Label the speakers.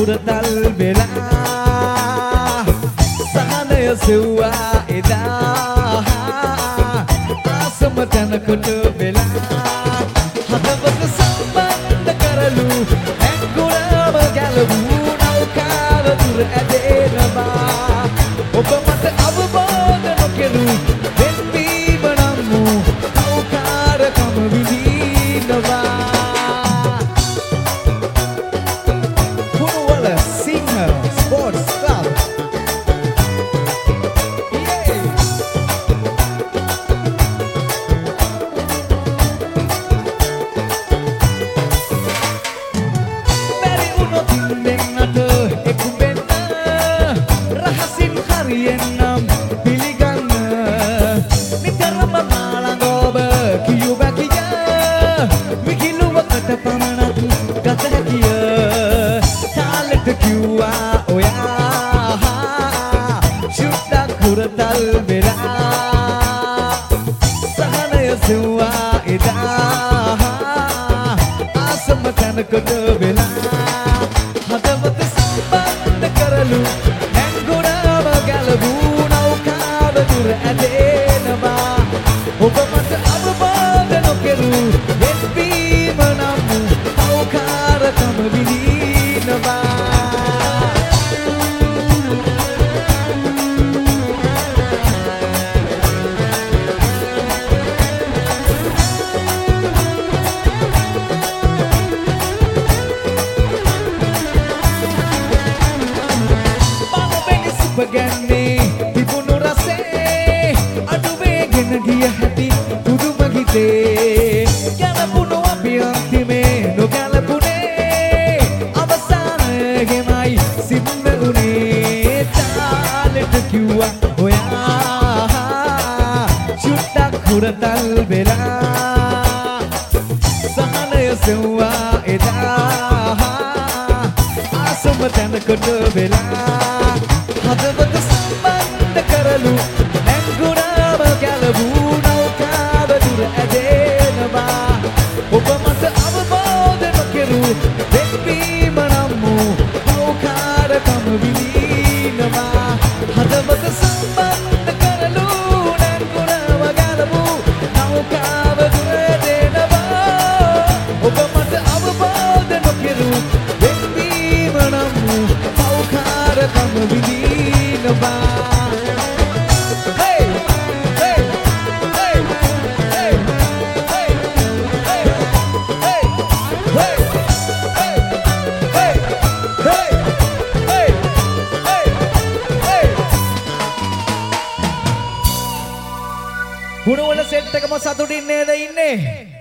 Speaker 1: හුරතල් වෙලා සහනය සෙව්වා එදා ආසම තැනකට වෙලා හදවත සම්බන්ධ කරලු ඇංගුරම ගැලවූ නෞකාව දුර ඇදෙනවා ඔබ මට අවබෝධ නොකෙරු වෙන්වීම නම් වූ නෞකාරකම විඳිනවා පුරවල සිංහ ස්පෝර්ට්ස් ක්ලබ් බැරි වුණොත් දෙන්නට එකු වෙන්න රහසින් හරියෙන්නම් පිළිගන්න නිතරම මාළඟ ඔබ කියු බැකිය විකිලුවකට පමණක් ගත හැකිය තාලෙට කිව්වා ඔයා චුට්ටක් හුරතල් වෙලා සහනය සෙව්වා එදා ආසම තැනකට වෙලා හදවත සම්බන්ධ කරලු ඇංගුරම ගැලවූ නෞකාව දුර ඇදෙනවා ඔබ මට අවබෝධ නොකෙරු වෙන්වීම නම් වූ නෞකාරකම විඳිනවා ගැන්නේ තිබුණු රසේ අඩුවේගෙන ගිය හැටි පුදුම හිතේ ගැලපුණු අපි අන්තිමේ නොගැලපුණේ අවසානයේමයි සින්න උනේ තාලෙට කිව්වා ඔයා චුට්ටක් හුරතල් වෙලා සහනය සෙව්වා එදා ආසම තැනකට වෙලා හදවත සම්බන්ධ කරලු ඇංගුරම ගැලවූ නෞකාව දුර ඇදෙනවා ඔබ මට අවබෝධ නොකෙරු වෙන්වීම නම් වූ නෞකාරකම විඳිනවා හදවත සම්බන්ධ කරලු ඇංගුරම ගැලවූ නෞකාව දුර ඇදෙනවා ඔබ මට අවබෝධ නොකෙරු වෙන්වීම නම් වූ නෞකාරකම විඳිනවා පුරවල සෙට් එකම සතුටින් නේද ඉන්නේ